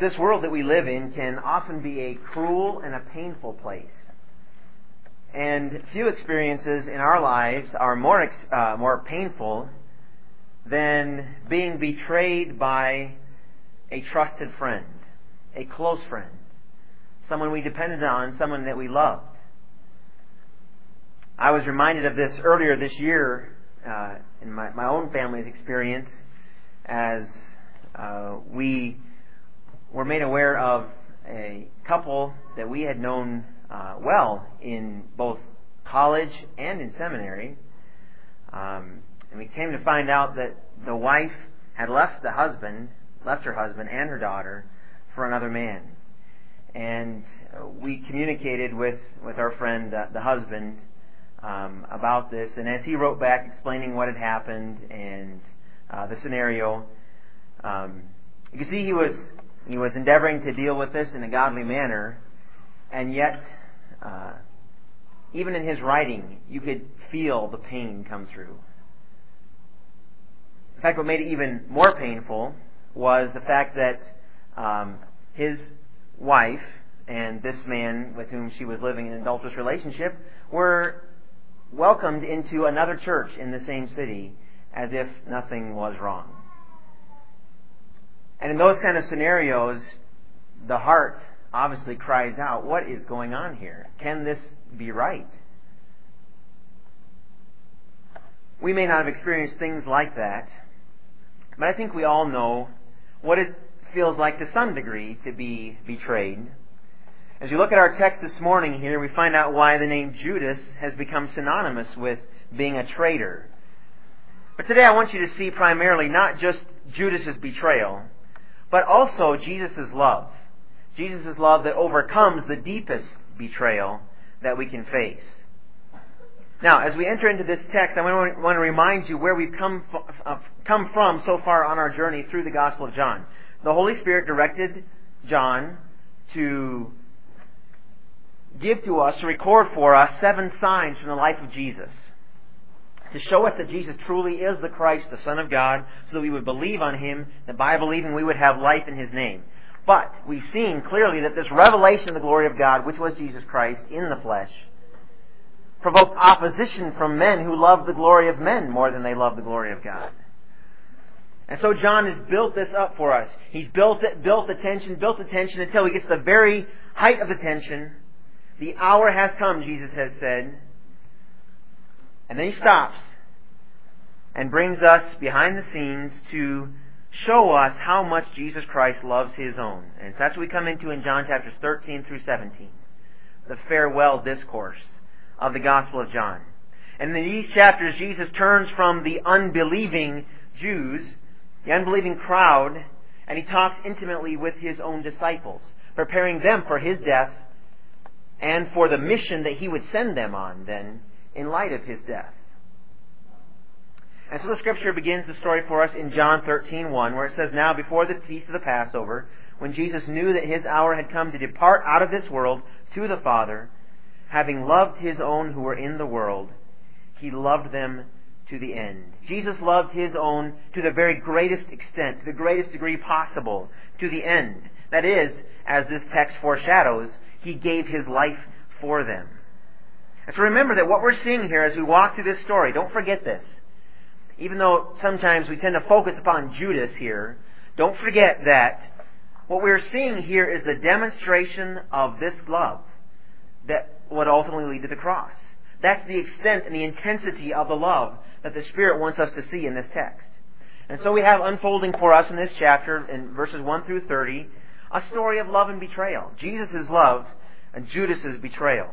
This world that we live in can often be a cruel and a painful place. And few experiences in our lives are more painful than being betrayed by a trusted friend, a close friend, someone we depended on, someone that we loved. I was reminded of this earlier this year in my own family's experience as we were made aware of a couple that we had known well in both college and in seminary. And we came to find out that the wife had left her husband and her daughter for another man. And we communicated with our friend, the husband, about this. And as he wrote back explaining what had happened and the scenario, you can see he was endeavoring to deal with this in a godly manner, and yet, even in his writing, you could feel the pain come through. In fact, what made it even more painful was the fact that his wife and this man with whom she was living in an adulterous relationship were welcomed into another church in the same city as if nothing was wrong. And in those kind of scenarios, the heart obviously cries out, what is going on here? Can this be right? We may not have experienced things like that, but I think we all know what it feels like to some degree to be betrayed. As you look at our text this morning here, we find out why the name Judas has become synonymous with being a traitor. But today I want you to see primarily not just Judas's betrayal, but also Jesus' love. Jesus' love that overcomes the deepest betrayal that we can face. Now, as we enter into this text, I want to remind you where we've come from so far on our journey through the Gospel of John. The Holy Spirit directed John to give to us, to record for us, 7 signs from the life of Jesus, to show us that Jesus truly is the Christ, the Son of God, so that we would believe on Him, that by believing we would have life in His name. But we've seen clearly that this revelation of the glory of God, which was Jesus Christ in the flesh, provoked opposition from men who love the glory of men more than they love the glory of God. And so John has built this up for us. He's built the tension until he gets to the very height of the tension. The hour has come, Jesus has said. And then he stops and brings us behind the scenes to show us how much Jesus Christ loves His own. And that's what we come into in John chapters 13 through 17. The farewell discourse of the Gospel of John. And in these chapters, Jesus turns from the unbelieving Jews, the unbelieving crowd, and He talks intimately with His own disciples, preparing them for His death and for the mission that He would send them on then in light of His death. And so the Scripture begins the story for us in John 13:1, where it says, "Now before the feast of the Passover, when Jesus knew that His hour had come to depart out of this world to the Father, having loved His own who were in the world, He loved them to the end." Jesus loved His own to the very greatest extent, to the greatest degree possible, to the end. That is, as this text foreshadows, He gave His life for them. And so remember that what we're seeing here as we walk through this story, don't forget this. Even though sometimes we tend to focus upon Judas here, don't forget that what we're seeing here is the demonstration of this love that would ultimately lead to the cross. That's the extent and the intensity of the love that the Spirit wants us to see in this text. And so we have unfolding for us in this chapter, in verses 1 through 30, a story of love and betrayal. Jesus' love and Judas' betrayal.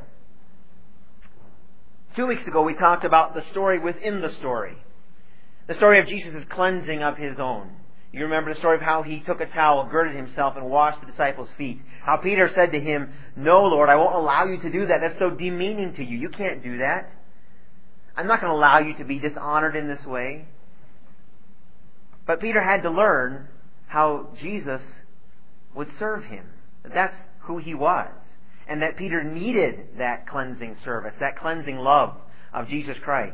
2 weeks ago we talked about the story within the story. The story of Jesus' cleansing of His own. You remember the story of how He took a towel, girded Himself, and washed the disciples' feet. How Peter said to Him, "No, Lord, I won't allow you to do that. That's so demeaning to you. You can't do that. I'm not going to allow you to be dishonored in this way." But Peter had to learn how Jesus would serve him. That's who He was. And that Peter needed that cleansing service, that cleansing love of Jesus Christ.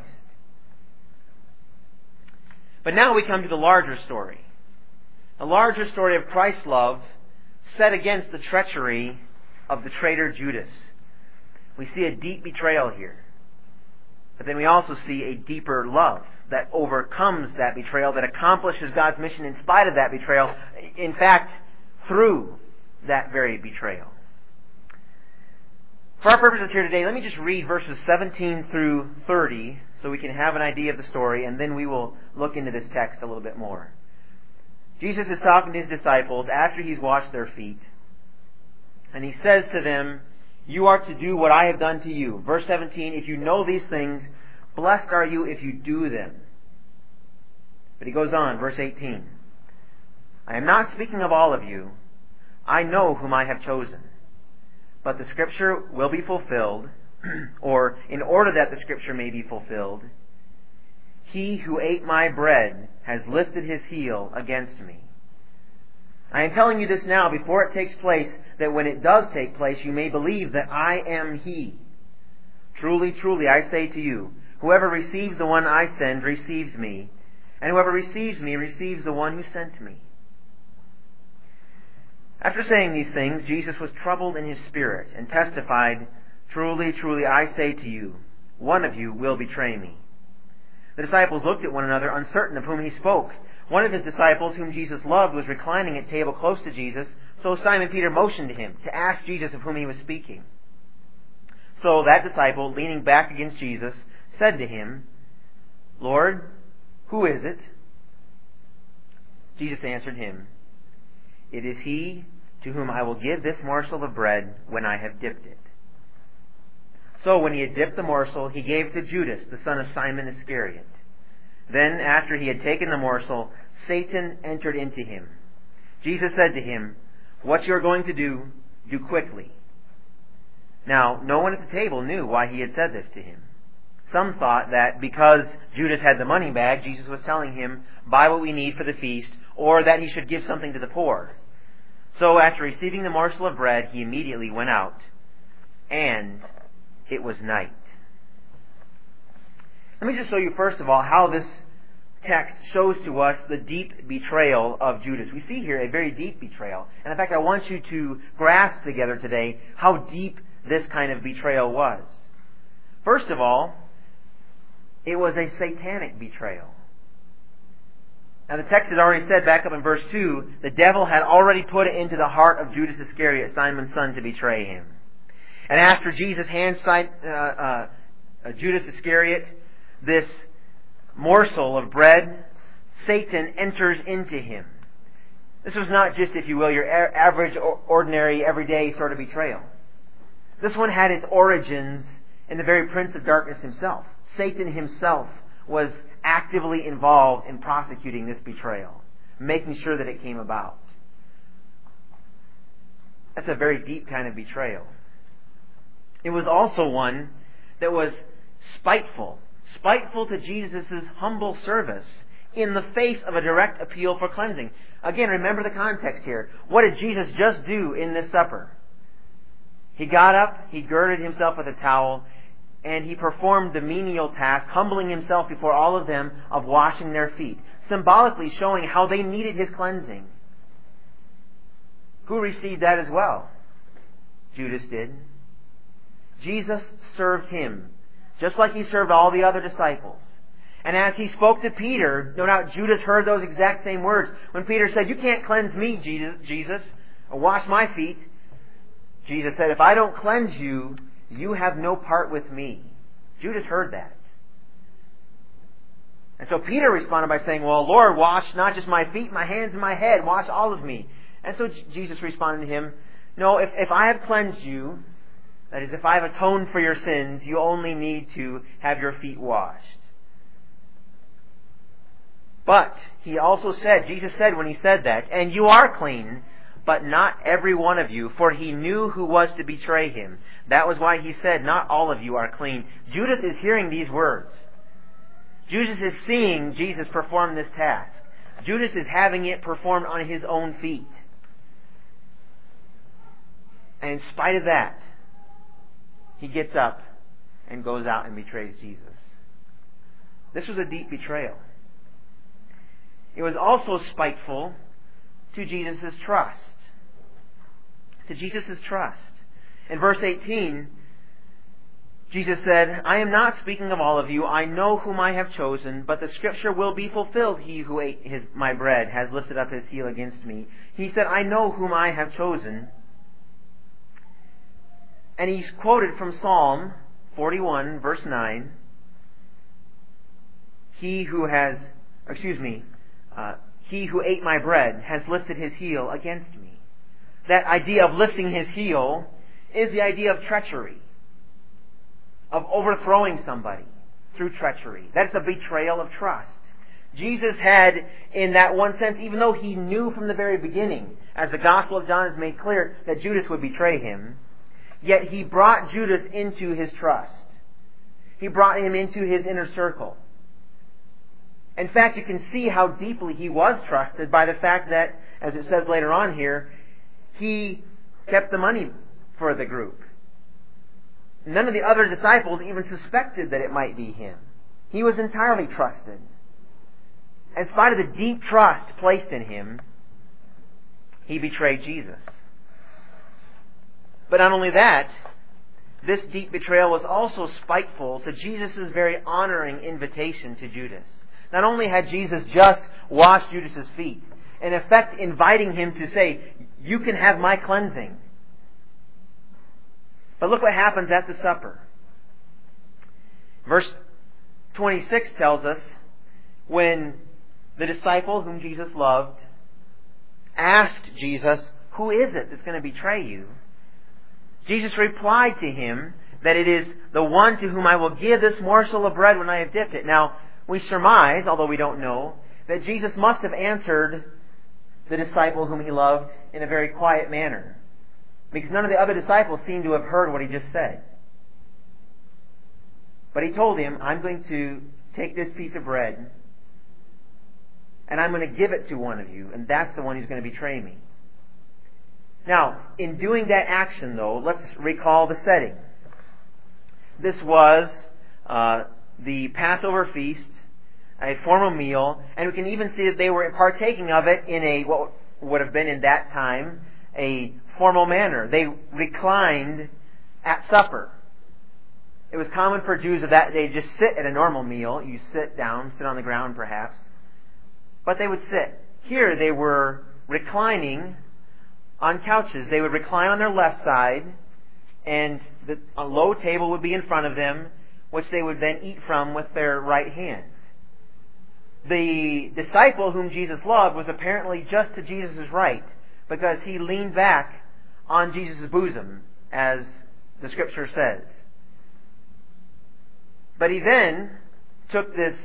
But now we come to the larger story. The larger story of Christ's love set against the treachery of the traitor Judas. We see a deep betrayal here. But then we also see a deeper love that overcomes that betrayal, that accomplishes God's mission in spite of that betrayal. In fact, through that very betrayal. For our purposes here today, let me just read verses 17 through 30 so we can have an idea of the story, and then we will look into this text a little bit more. Jesus is talking to His disciples after He's washed their feet. And He says to them, "You are to do what I have done to you." Verse 17, "If you know these things, blessed are you if you do them." But He goes on, verse 18, "I am not speaking of all of you. I know whom I have chosen. But the Scripture will be fulfilled," or in order that the Scripture may be fulfilled, "He who ate my bread has lifted his heel against me." I am telling you this now before it takes place, that when it does take place, you may believe that I am He. Truly, truly, I say to you, whoever receives the one I send receives me, and whoever receives me receives the one who sent me. After saying these things, Jesus was troubled in His spirit and testified, "Truly, truly, I say to you, one of you will betray me." The disciples looked at one another, uncertain of whom He spoke. One of His disciples, whom Jesus loved, was reclining at table close to Jesus, so Simon Peter motioned to him to ask Jesus of whom He was speaking. So that disciple, leaning back against Jesus, said to Him, "Lord, who is it?" Jesus answered him, "It is he to whom I will give this morsel of bread when I have dipped it." So when He had dipped the morsel, He gave it to Judas, the son of Simon Iscariot. Then, after He had taken the morsel, Satan entered into him. Jesus said to him, "What you are going to do, do quickly." Now, no one at the table knew why He had said this to him. Some thought that because Judas had the money bag, Jesus was telling him, "Buy what we need for the feast," or that he should give something to the poor. So after receiving the morsel of bread, He immediately went out, and it was night. Let me just show you first of all how this text shows to us the deep betrayal of Judas. We see here a very deep betrayal. And in fact, I want you to grasp together today how deep this kind of betrayal was. First of all, it was a satanic betrayal. Now the text had already said back up in verse 2, the devil had already put it into the heart of Judas Iscariot, Simon's son, to betray Him. And after Jesus hands Judas Iscariot this morsel of bread, Satan enters into him. This was not just, if you will, your average, ordinary, everyday sort of betrayal. This one had its origins in the very prince of darkness himself. Satan himself was actively involved in prosecuting this betrayal, making sure that it came about. That's a very deep kind of betrayal. It was also one that was spiteful to Jesus' humble service in the face of a direct appeal for cleansing. Again, remember the context here. What did Jesus just do in this supper? He got up, He girded Himself with a towel, and He performed the menial task, humbling Himself before all of them, of washing their feet, symbolically showing how they needed His cleansing. Who received that as well? Judas did. Jesus served Him, just like He served all the other disciples. And as He spoke to Peter, no doubt Judas heard those exact same words. When Peter said, "You can't cleanse me, Jesus, or wash my feet," Jesus said, "If I don't cleanse you, you have no part with me." Judas heard that. And so Peter responded by saying, "Well, Lord, wash not just my feet, my hands and my head, wash all of me." And so Jesus responded to him, "No, if I have cleansed you, that is, if I have atoned for your sins, you only need to have your feet washed." But He also said, Jesus said when He said that, "And you are clean, but not every one of you," for He knew who was to betray Him. That was why He said, "Not all of you are clean." Judas is hearing these words. Judas is seeing Jesus perform this task. Judas is having it performed on his own feet. And in spite of that, he gets up and goes out and betrays Jesus. This was a deep betrayal. It was also spiteful to Jesus' trust. to Jesus' trust. In verse 18, Jesus said, I am not speaking of all of you. I know whom I have chosen, but the scripture will be fulfilled. He who ate my bread has lifted up his heel against me. He said, I know whom I have chosen. And he's quoted from Psalm 41, verse 9. He who ate my bread has lifted his heel against me. That idea of lifting his heel is the idea of treachery, of overthrowing somebody through treachery. That's a betrayal of trust. Jesus had, in that one sense, even though he knew from the very beginning, as the Gospel of John has made clear, that Judas would betray him, yet he brought Judas into his trust. He brought him into his inner circle. In fact, you can see how deeply he was trusted by the fact that, as it says later on here, he kept the money for the group. None of the other disciples even suspected that it might be him. He was entirely trusted. In spite of the deep trust placed in him, he betrayed Jesus. But not only that, this deep betrayal was also spiteful to Jesus' very honoring invitation to Judas. Not only had Jesus just washed Judas' feet, in effect inviting him to say, you can have my cleansing. But look what happens at the supper. Verse 26 tells us, when the disciple whom Jesus loved asked Jesus, who is it that's going to betray you? Jesus replied to him that it is the one to whom I will give this morsel of bread when I have dipped it. Now, we surmise, although we don't know, that Jesus must have answered the disciple whom he loved in a very quiet manner, because none of the other disciples seem to have heard what he just said. But he told him, I'm going to take this piece of bread and I'm going to give it to one of you, and that's the one who's going to betray me. Now, in doing that action, though, let's recall the setting. This was the Passover feast, a formal meal, and we can even see that they were partaking of it in what would have been in that time a formal manner. They reclined at supper. It was common for Jews of that day to just sit at a normal meal. You sit down, sit on the ground perhaps, but they would sit. Here they were reclining on couches. They would recline on their left side, and a low table would be in front of them, which they would then eat from with their right hand. The disciple whom Jesus loved was apparently just to Jesus' right, because he leaned back on Jesus' bosom, as the Scripture says. But he then took this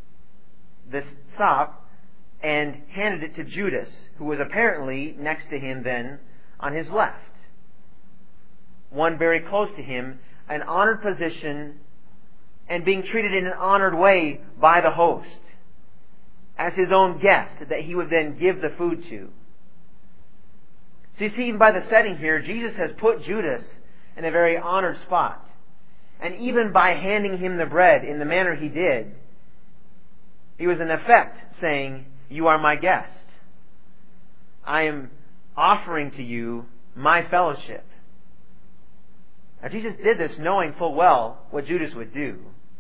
sop and handed it to Judas, who was apparently next to him then on his left. One very close to him, an honored position, and being treated in an honored way by the host, as his own guest that he would then give the food to. So you see, even by the setting here, Jesus has put Judas in a very honored spot. And even by handing him the bread in the manner he did, he was in effect saying, you are my guest. I am offering to you my fellowship. Now Jesus did this knowing full well what Judas would do.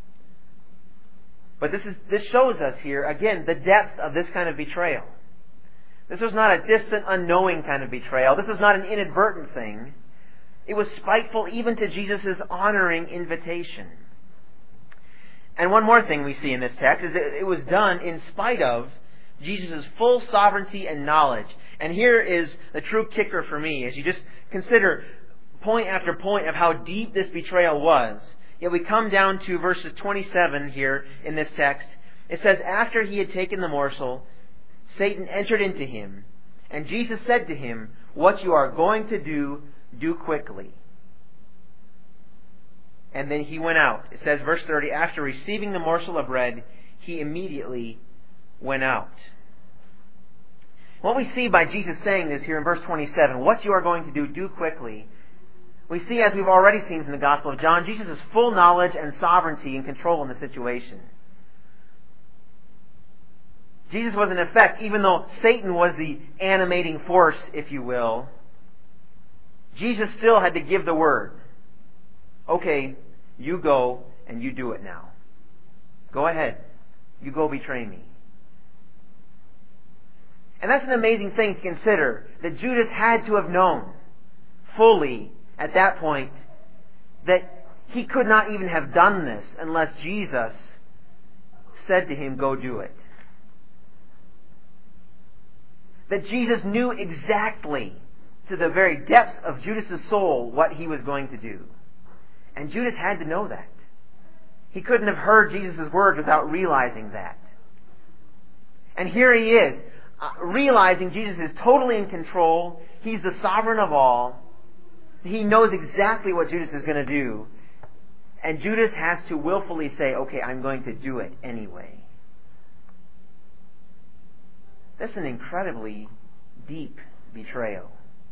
But this shows us here, again, the depth of this kind of betrayal. This was not a distant, unknowing kind of betrayal. This was not an inadvertent thing. It was spiteful even to Jesus' honoring invitation. And one more thing we see in this text is that it was done in spite of Jesus' full sovereignty and knowledge. And here is the true kicker for me, as you just consider point after point of how deep this betrayal was. Yet we come down to verses 27 here in this text. It says, after he had taken the morsel, Satan entered into him, and Jesus said to him, what you are going to do, do quickly. And then he went out. It says, verse 30, after receiving the morsel of bread, he immediately went out. What we see by Jesus saying this here in verse 27, what you are going to do, do quickly, we see, as we've already seen from the Gospel of John, Jesus' full knowledge and sovereignty and control in the situation. Jesus was in effect, even though Satan was the animating force, if you will, Jesus still had to give the word. Okay, you go and you do it now. Go ahead. You go betray me. And that's an amazing thing to consider, that Judas had to have known fully at that point that he could not even have done this unless Jesus said to him, go do it. That Jesus knew exactly, to the very depths of Judas' soul, what he was going to do. And Judas had to know that. He couldn't have heard Jesus' words without realizing that. And here he is, realizing Jesus is totally in control. He's the sovereign of all. He knows exactly what Judas is going to do. And Judas has to willfully say, okay, I'm going to do it anyway. That's an incredibly deep betrayal.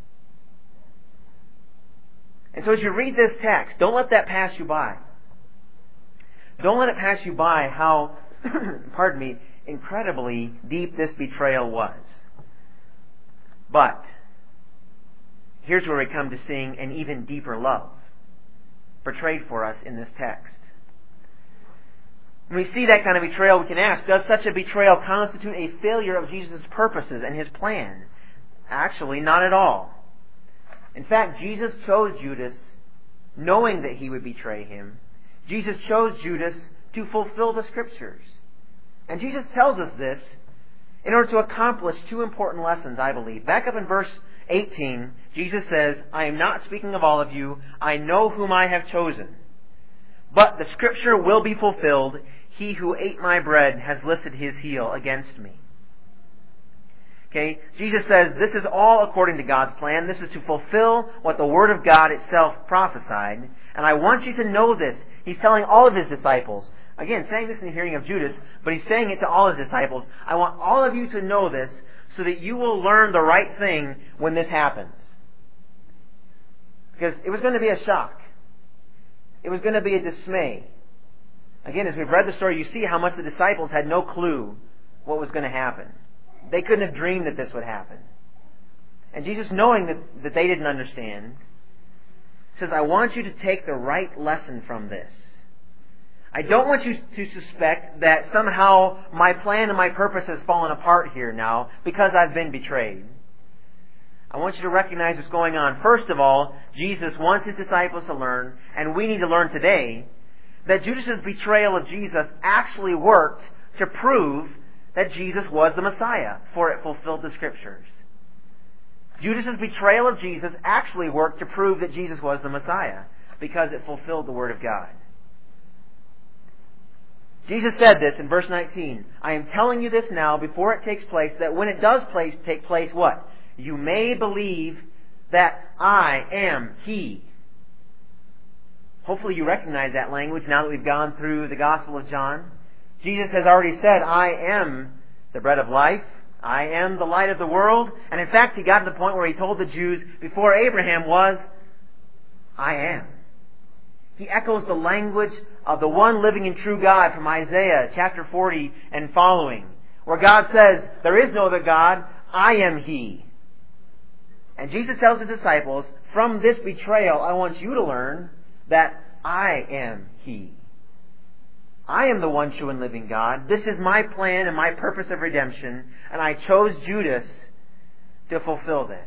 And so as you read this text, don't let that pass you by. Don't let it pass you by how, incredibly deep this betrayal was. But here's where we come to seeing an even deeper love portrayed for us in this text. When we see that kind of betrayal, we can ask, does such a betrayal constitute a failure of Jesus' purposes and His plan? Actually, not at all. In fact, Jesus chose Judas knowing that he would betray Him. Jesus chose Judas to fulfill the Scriptures. And Jesus tells us this in order to accomplish two important lessons, I believe. Back up in verse 18, Jesus says, I am not speaking of all of you. I know whom I have chosen. But the Scripture will be fulfilled. He who ate my bread has lifted his heel against me. Okay? Jesus says this is all according to God's plan. This is to fulfill what the Word of God itself prophesied. And I want you to know this. He's telling all of His disciples. Again, saying this in the hearing of Judas, but He's saying it to all His disciples. I want all of you to know this so that you will learn the right thing when this happens. Because it was going to be a shock. It was going to be a dismay. Again, as we've read the story, you see how much the disciples had no clue what was going to happen. They couldn't have dreamed that this would happen. And Jesus, knowing that they didn't understand, says, I want you to take the right lesson from this. I don't want you to suspect that somehow my plan and my purpose has fallen apart here now because I've been betrayed. I want you to recognize what's going on. First of all, Jesus wants His disciples to learn, and we need to learn today, that Judas' betrayal of Jesus actually worked to prove that Jesus was the Messiah, for it fulfilled the Scriptures. Judas' betrayal of Jesus actually worked to prove that Jesus was the Messiah, because it fulfilled the Word of God. Jesus said this in verse 19, I am telling you this now before it takes place, that when it does take place, what? You may believe that I am He. Hopefully you recognize that language now that we've gone through the Gospel of John. Jesus has already said, I am the bread of life. I am the light of the world. And in fact, He got to the point where He told the Jews before Abraham was, I am. He echoes the language of the one living and true God from Isaiah chapter 40 and following, where God says, there is no other God, I am He. And Jesus tells His disciples, from this betrayal, I want you to learn that I am He. I am the one true and living God. This is my plan and my purpose of redemption, and I chose Judas to fulfill this.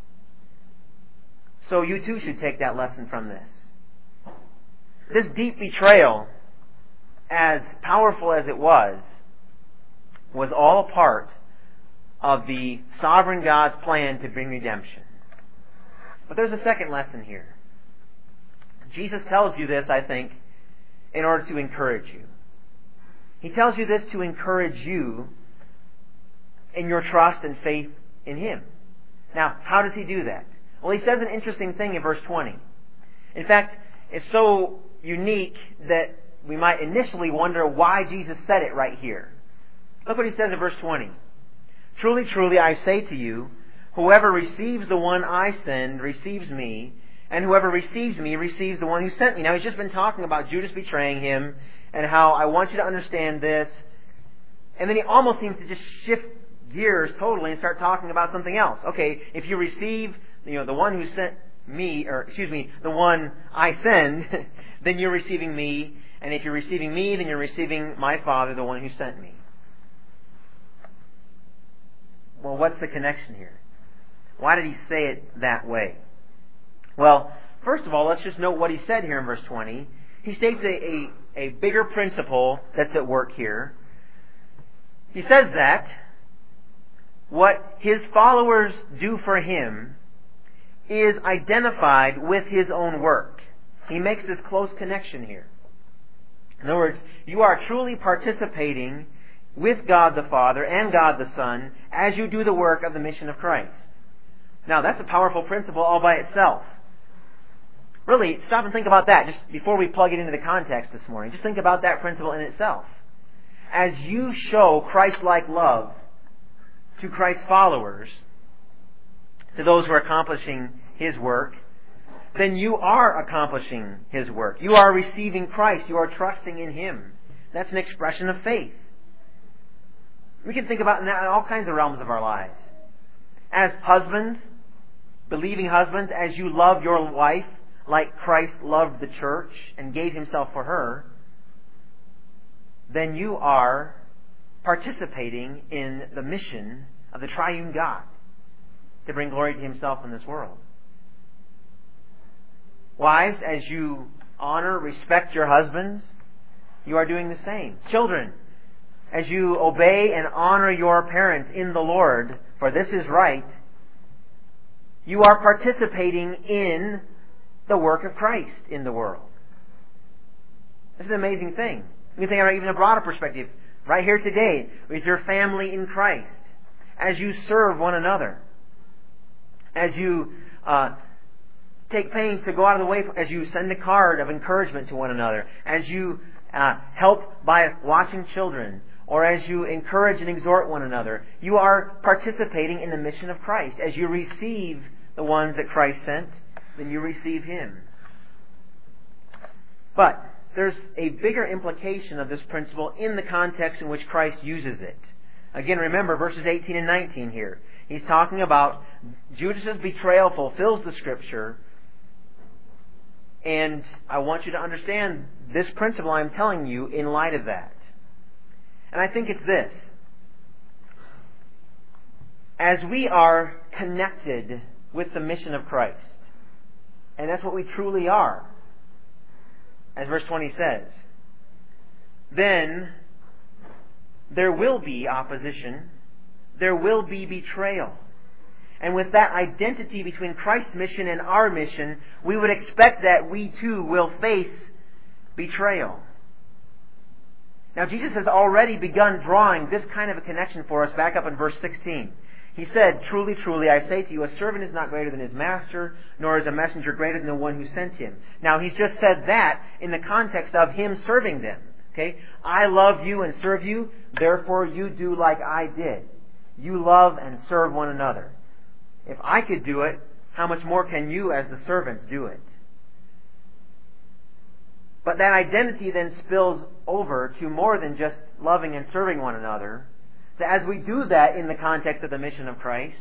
So you too should take that lesson from this. This deep betrayal, as powerful as it was all a part of the sovereign God's plan to bring redemption. But there's a second lesson here. Jesus tells you this, I think, in order to encourage you. He tells you this to encourage you in your trust and faith in Him. Now, how does He do that? Well, He says an interesting thing in verse 20. In fact, it's so unique that we might initially wonder why Jesus said it right here. Look what He says in verse 20. Truly, truly, I say to you, whoever receives the one I send receives me, and whoever receives me receives the one who sent me. Now, He's just been talking about Judas betraying Him, and how I want you to understand this. And then He almost seems to just shift gears totally and start talking about something else. Okay, if you receive, the one who the one I send, then you're receiving me. And if you're receiving me, then you're receiving my Father, the one who sent me. Well, what's the connection here? Why did he say it that way? Well, first of all, let's just note what he said here in verse 20. He states a bigger principle that's at work here. He says that what his followers do for him is identified with his own work. He makes this close connection here. In other words, you are truly participating with God the Father and God the Son as you do the work of the mission of Christ. Now, that's a powerful principle all by itself. Really, stop and think about that just before we plug it into the context this morning. Just think about that principle in itself. As you show Christ-like love to Christ's followers, to those who are accomplishing His work, then you are accomplishing His work. You are receiving Christ. You are trusting in Him. That's an expression of faith. We can think about that in all kinds of realms of our lives. As husbands, believing husbands, as you love your wife like Christ loved the church and gave Himself for her, then you are participating in the mission of the triune God to bring glory to Himself in this world. Wives, as you honor, respect your husbands, you are doing the same. Children, as you obey and honor your parents in the Lord, for this is right, you are participating in the work of Christ in the world. This is an amazing thing. You can think about even a broader perspective. Right here today, with your family in Christ, as you serve one another, as you take pains to go out of the way, as you send a card of encouragement to one another, as you help by watching children, or as you encourage and exhort one another, you are participating in the mission of Christ. As you receive the ones that Christ sent, then you receive Him. But there's a bigger implication of this principle in the context in which Christ uses it. Again, remember verses 18 and 19 here. He's talking about Judas' betrayal fulfills the Scripture. And I want you to understand this principle I'm telling you in light of that. And I think it's this. As we are connected with the mission of Christ, and that's what we truly are, as verse 20 says, then there will be opposition, there will be betrayal. And with that identity between Christ's mission and our mission, we would expect that we too will face betrayal. Now, Jesus has already begun drawing this kind of a connection for us back up in verse 16. He said, "Truly, truly, I say to you, a servant is not greater than his master, nor is a messenger greater than the one who sent him." Now, he's just said that in the context of him serving them. Okay? I love you and serve you, therefore you do like I did. You love and serve one another. If I could do it, how much more can you as the servants do it? But that identity then spills over to more than just loving and serving one another. So as we do that in the context of the mission of Christ,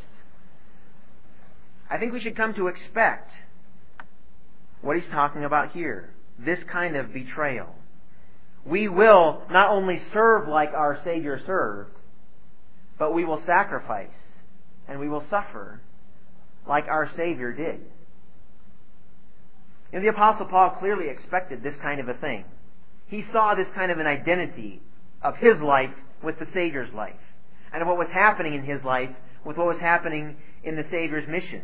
I think we should come to expect what he's talking about here. This kind of betrayal. We will not only serve like our Savior served, but we will sacrifice and we will suffer like our Savior did. The Apostle Paul clearly expected this kind of a thing. He saw this kind of an identity of his life with the Savior's life, and of what was happening in his life with what was happening in the Savior's mission.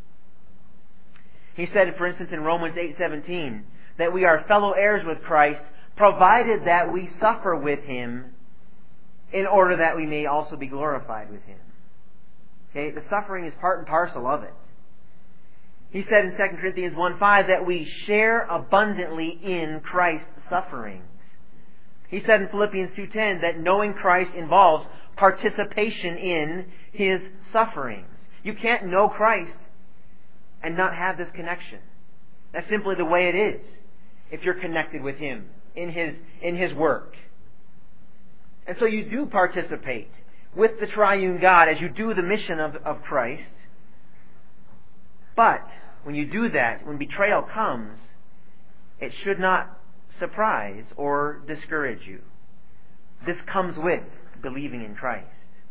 He said, for instance, in Romans 8:17, that we are fellow heirs with Christ, provided that we suffer with Him, in order that we may also be glorified with Him. Okay, the suffering is part and parcel of it. He said in 2 Corinthians 1:5 that we share abundantly in Christ's sufferings. He said in Philippians 2:10 that knowing Christ involves participation in His sufferings. You can't know Christ and not have this connection. That's simply the way it is if you're connected with Him in His work. And so you do participate with the triune God as you do the mission of Christ. But when you do that, when betrayal comes, it should not surprise or discourage you. This comes with believing in Christ.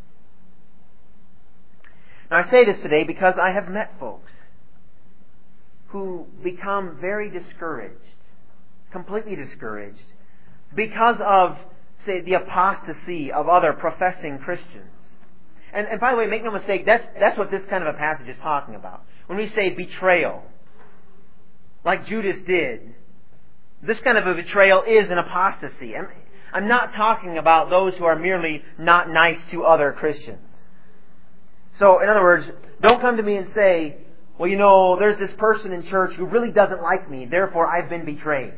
Now I say this today because I have met folks who become very discouraged, completely discouraged, because of, say, the apostasy of other professing Christians. And by the way, make no mistake, that's what this kind of a passage is talking about. When we say betrayal, like Judas did, this kind of a betrayal is an apostasy. And I'm not talking about those who are merely not nice to other Christians. So, in other words, don't come to me and say, well, there's this person in church who really doesn't like me, therefore I've been betrayed.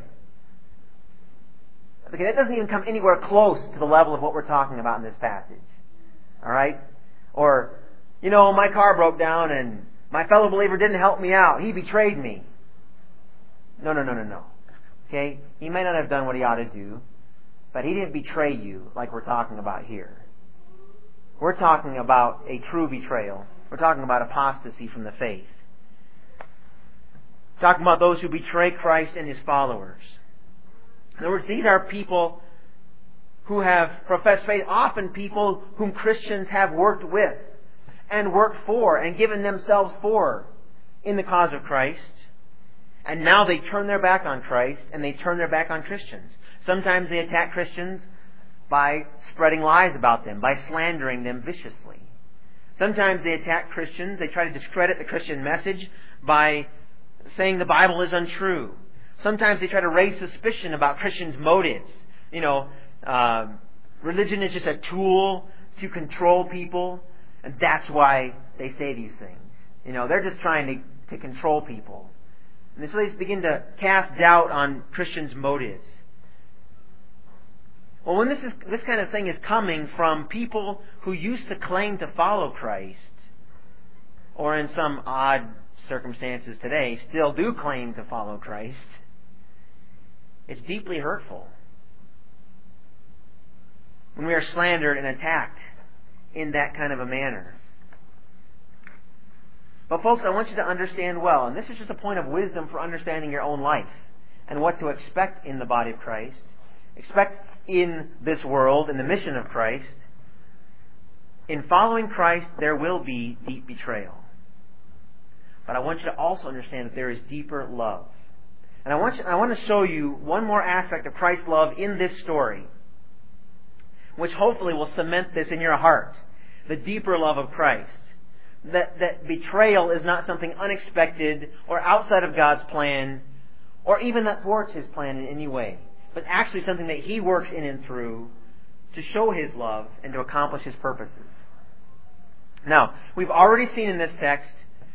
Okay, that doesn't even come anywhere close to the level of what we're talking about in this passage. Alright? Or, my car broke down and my fellow believer didn't help me out. He betrayed me. No. Okay? He may not have done what he ought to do, but he didn't betray you like we're talking about here. We're talking about a true betrayal. We're talking about apostasy from the faith. We're talking about those who betray Christ and His followers. In other words, these are people who have professed faith, often people whom Christians have worked with and worked for and given themselves for in the cause of Christ. And now they turn their back on Christ and they turn their back on Christians. Sometimes they attack Christians by spreading lies about them, by slandering them viciously. Sometimes they attack Christians, they try to discredit the Christian message by saying the Bible is untrue. Sometimes they try to raise suspicion about Christians' motives. Religion is just a tool to control people, and that's why they say these things. They're just trying to control people. And so they begin to cast doubt on Christians' motives. Well, when this kind of thing is coming from people who used to claim to follow Christ, or in some odd circumstances today still do claim to follow Christ, it's deeply hurtful when we are slandered and attacked in that kind of a manner. But folks, I want you to understand well, and this is just a point of wisdom for understanding your own life and what to expect in the body of Christ, expect in this world, in the mission of Christ. In following Christ, there will be deep betrayal. But I want you to also understand that there is deeper love. And I want to show you one more aspect of Christ's love in this story, which hopefully will cement this in your heart. The deeper love of Christ. That betrayal is not something unexpected or outside of God's plan, or even that thwarts His plan in any way, but actually something that He works in and through to show His love and to accomplish His purposes. Now, we've already seen in this text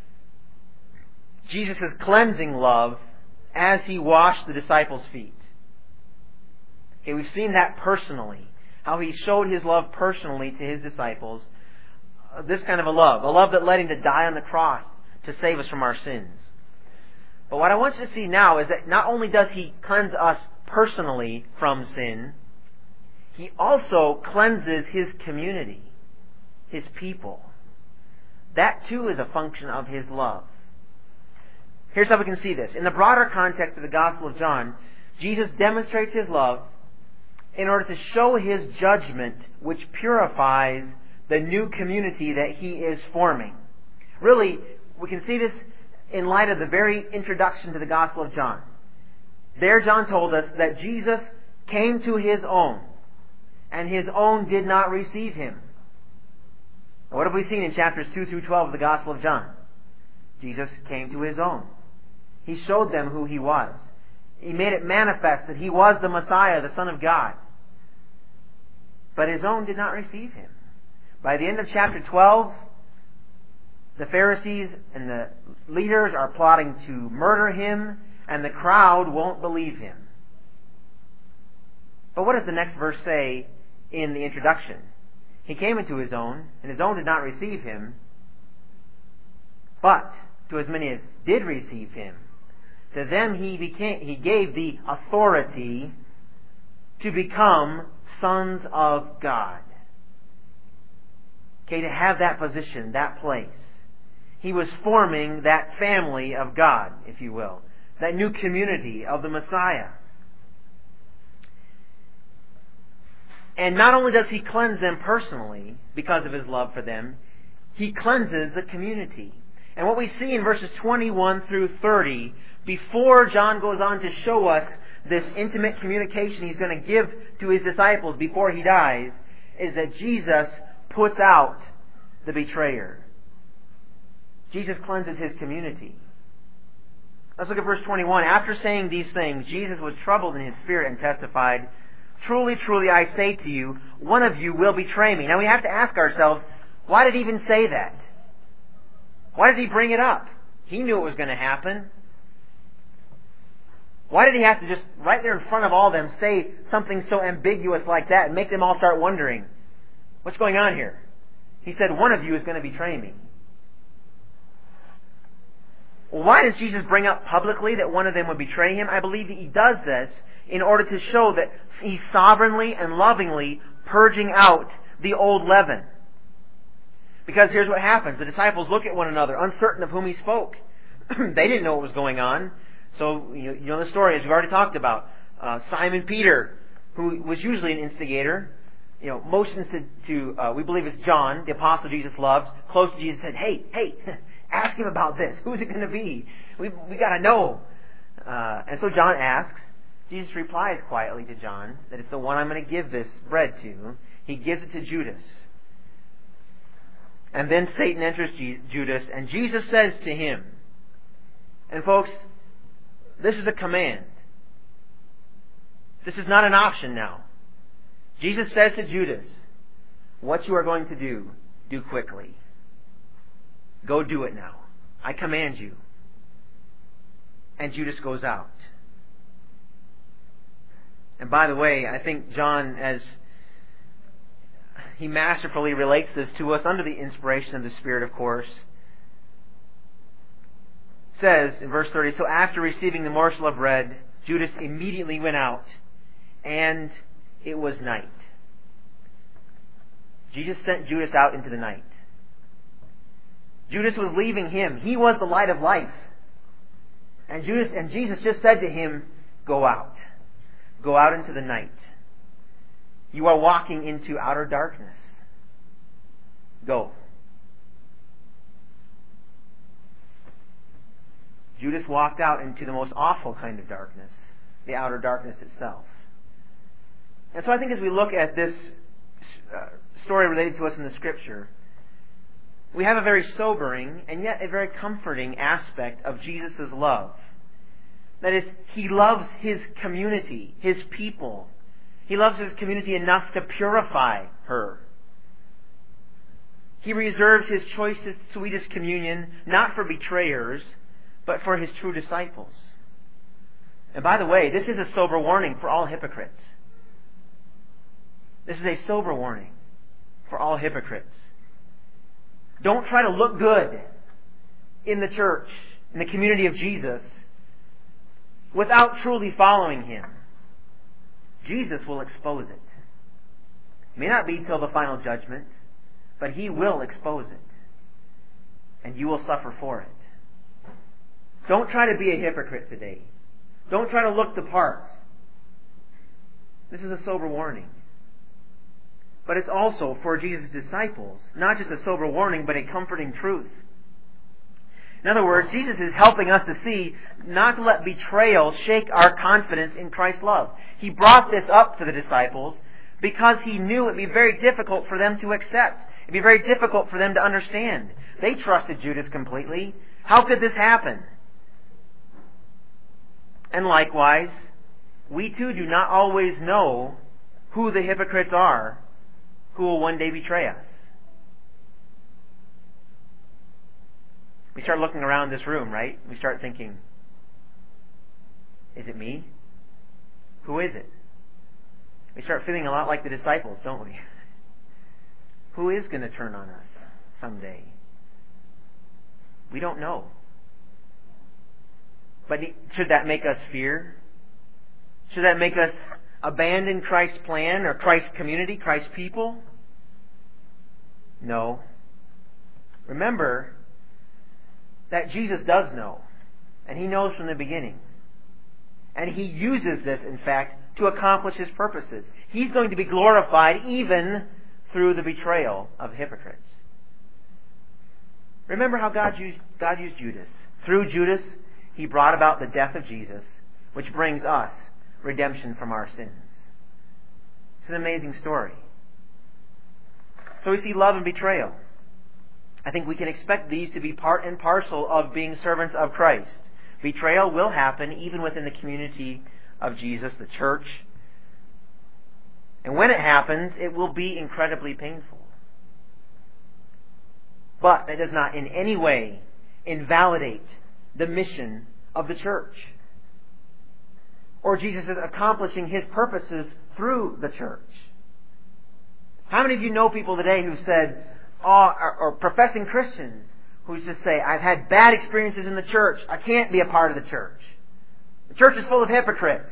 Jesus' cleansing love as He washed the disciples' feet. Okay, we've seen that personally, how He showed His love personally to His disciples. This kind of a love that led Him to die on the cross to save us from our sins. But what I want you to see now is that not only does He cleanse us personally from sin, He also cleanses His community, His people. That too is a function of His love. Here's how we can see this. In the broader context of the Gospel of John, Jesus demonstrates His love in order to show His judgment, which purifies the new community that He is forming. Really, we can see this in light of the very introduction to the Gospel of John. There John told us that Jesus came to His own, and His own did not receive Him. What have we seen in chapters 2 through 12 of the Gospel of John? Jesus came to His own. He showed them who He was. He made it manifest that He was the Messiah, the Son of God. But His own did not receive Him. By the end of chapter 12, the Pharisees and the leaders are plotting to murder Him, and the crowd won't believe Him. But what does the next verse say in the introduction? He came into His own, and His own did not receive Him. But to as many as did receive Him, to them He gave the authority to become sons of God. Okay, to have that position, that place. He was forming that family of God, if you will. That new community of the Messiah. And not only does He cleanse them personally because of His love for them, He cleanses the community. And what we see in verses 21 through 30, before John goes on to show us this intimate communication He's going to give to His disciples before He dies, is that Jesus puts out the betrayer. Jesus cleanses His community. Let's look at verse 21. After saying these things, Jesus was troubled in His spirit and testified, "Truly, truly, I say to you, one of you will betray me." Now we have to ask ourselves, why did He even say that? Why did He bring it up? He knew it was going to happen. Why did He have to just, right there in front of all of them, say something so ambiguous like that and make them all start wondering, what's going on here? He said, one of you is going to betray me. Well, why does Jesus bring up publicly that one of them would betray Him? I believe that He does this in order to show that He's sovereignly and lovingly purging out the old leaven. Because here's what happens. The disciples look at one another, uncertain of whom He spoke. They didn't know what was going on. So, you know the story, as we've already talked about. Simon Peter, who was usually an instigator, motions to we believe it's John, the apostle Jesus loved, close to Jesus, said, hey, ask him about this. Who's it going to be? We got to know. And so John asks. Jesus replies quietly to John that it's the one I'm going to give this bread to. He gives it to Judas. And then Satan enters Judas, and Jesus says to him, and folks, this is a command. This is not an option now. Jesus says to Judas, what you are going to do quickly. Go do it now. I command you. And Judas goes out. And by the way, I think John, as he masterfully relates this to us under the inspiration of the Spirit, of course, says in verse 30, so after receiving the morsel of bread, Judas immediately went out, and it was night. Jesus sent Judas out into the night. Judas was leaving Him. He was the light of life. And Jesus just said to him, go out. Go out into the night. You are walking into outer darkness. Go. Judas walked out into the most awful kind of darkness, the outer darkness itself. And so I think as we look at this story related to us in the Scripture, we have a very sobering and yet a very comforting aspect of Jesus' love. That is, He loves His community, His people. He loves His community enough to purify her. He reserves His choicest, sweetest communion not for betrayers, but for His true disciples. And by the way, this is a sober warning for all hypocrites. This is a sober warning for all hypocrites. Don't try to look good in the church, in the community of Jesus, without truly following Him. Jesus will expose it. It may not be till the final judgment, but He will expose it. And you will suffer for it. Don't try to be a hypocrite today. Don't try to look the part. This is a sober warning. But it's also for Jesus' disciples, not just a sober warning, but a comforting truth. In other words, Jesus is helping us to see not to let betrayal shake our confidence in Christ's love. He brought this up to the disciples because He knew it would be very difficult for them to accept. It would be very difficult for them to understand. They trusted Judas completely. How could this happen? And likewise, we too do not always know who the hypocrites are who will one day betray us. We start looking around this room, right? We start thinking, is it me? Who is it? We start feeling a lot like the disciples, don't we? Who is going to turn on us someday? We don't know. But should that make us fear? Should that make us abandon Christ's plan or Christ's community, Christ's people? No. Remember that Jesus does know, and He knows from the beginning. And He uses this, in fact, to accomplish His purposes. He's going to be glorified even through the betrayal of hypocrites. Remember how God used Judas. Through Judas, He brought about the death of Jesus, which brings us redemption from our sins. It's an amazing story. So we see love and betrayal. I think we can expect these to be part and parcel of being servants of Christ. Betrayal will happen even within the community of Jesus, the church. And when it happens, it will be incredibly painful. But that does not in any way invalidate the mission of the church, or Jesus is accomplishing His purposes through the church. How many of you know people today who said, or professing Christians, who just say, I've had bad experiences in the church, I can't be a part of the church. The church is full of hypocrites.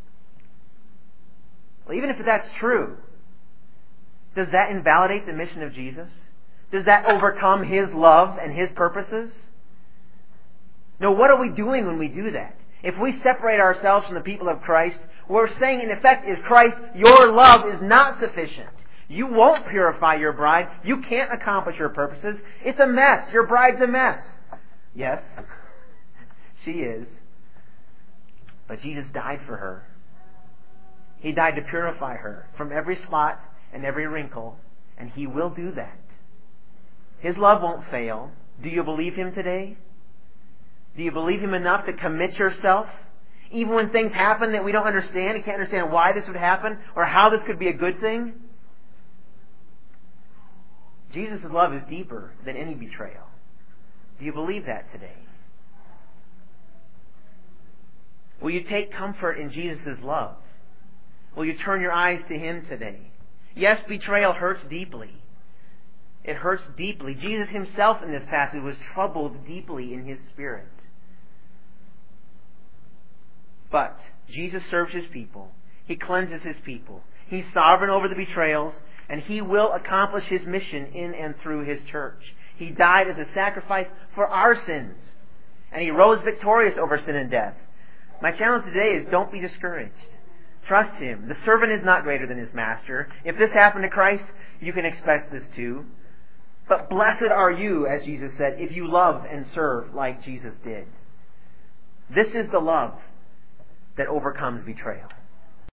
Well, even if that's true, does that invalidate the mission of Jesus? Does that overcome His love and His purposes? No, what are we doing when we do that? If we separate ourselves from the people of Christ, what we're saying in effect is, Christ, your love is not sufficient. You won't purify your bride. You can't accomplish your purposes. It's a mess. Your bride's a mess. Yes, she is. But Jesus died for her. He died to purify her from every spot and every wrinkle, and He will do that. His love won't fail. Do you believe Him today? Do you believe Him enough to commit yourself? Even when things happen that we don't understand, you can't understand why this would happen or how this could be a good thing. Jesus' love is deeper than any betrayal. Do you believe that today? Will you take comfort in Jesus' love? Will you turn your eyes to Him today? Yes, betrayal hurts deeply. It hurts deeply. Jesus Himself in this passage was troubled deeply in His spirit. But Jesus serves His people. He cleanses His people. He's sovereign over the betrayals, and He will accomplish His mission in and through His church. He died as a sacrifice for our sins, and He rose victorious over sin and death. My challenge today is, don't be discouraged. Trust Him. The servant is not greater than his master. If this happened to Christ, you can expect this too. But blessed are you, as Jesus said, if you love and serve like Jesus did. This is the love that overcomes betrayal.